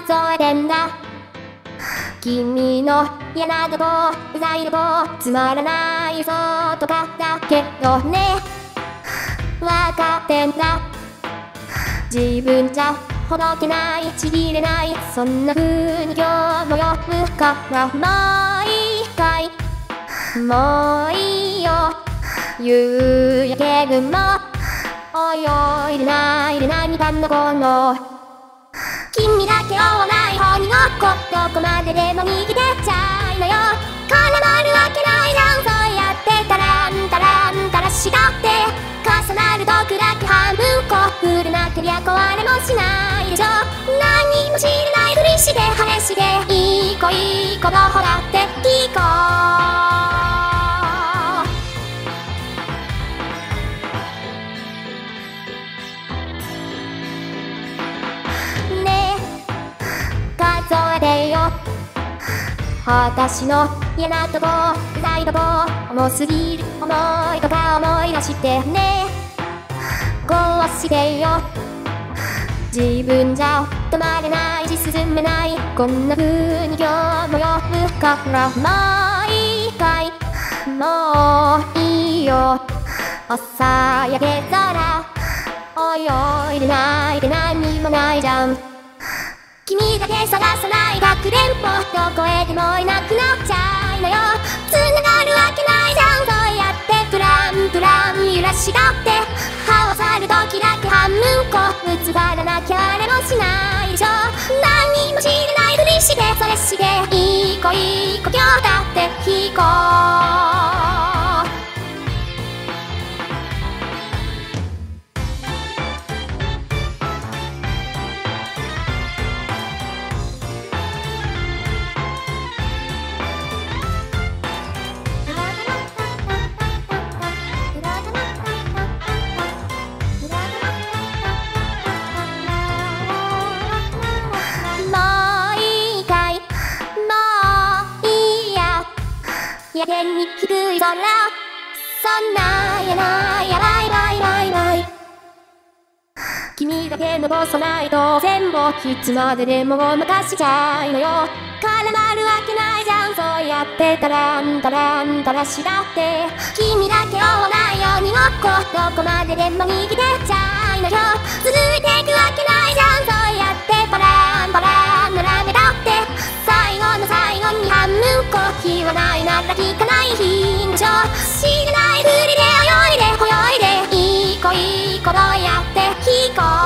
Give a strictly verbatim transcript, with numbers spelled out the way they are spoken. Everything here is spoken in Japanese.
数えてんだ。君の嫌なとこ、うざいとこ、つまらない嘘とかだけどね、わかってんだ。自分じゃほどけない、ちぎれない、そんな風に今日も呼ぶからもう一回、もういいよ。夕焼け雲、泳いでないで何かのこの君だけ追わない方にごっこ、どこまででも逃げてっちゃいなよ。絡まるわけないじゃん、そうやってタランタランタラしたって重なると砕け半分こ、触れなけりゃ壊れもしないでしょ。何も知らないふりして晴れしていい子いい子のほらっていい子ねえ数えてよ、私の嫌なとこ、うざいとこ、重すぎる思いとか思い出してね、こうしてよ。自分じゃ止まれないし進めない、こんな風に今日も呼ぶからもう一回、もういいよ。朝焼け空、泳いでないで何もないじゃん。君だけ探さないかくれんぼ、どこへでもいなくなっちゃいなよ。繋がるわけないじゃん、そうやってプランプラン揺らしたって合わさる時だけ半分こ、ぶつからなきゃあれもしないでしょ。何も知らないふりしてそれしていい子いい子今日だっていい子やけに低い空、そんなやないやばいバイバイバイ。君だけ残さないと全部いつまででもごまかしちゃいのよ。絡まるわけないじゃん、そうやってタランタランタラしたって君だけ追わないようにごっこ、どこまででも逃げてっちゃいのよ。続いていくわけないじゃん、そうやってパランパラン並べたって最後の最後に半分こ、言わないなら聞かない日でしょ。知らないふりで泳いで泳いでいい子いい子どうやっていい子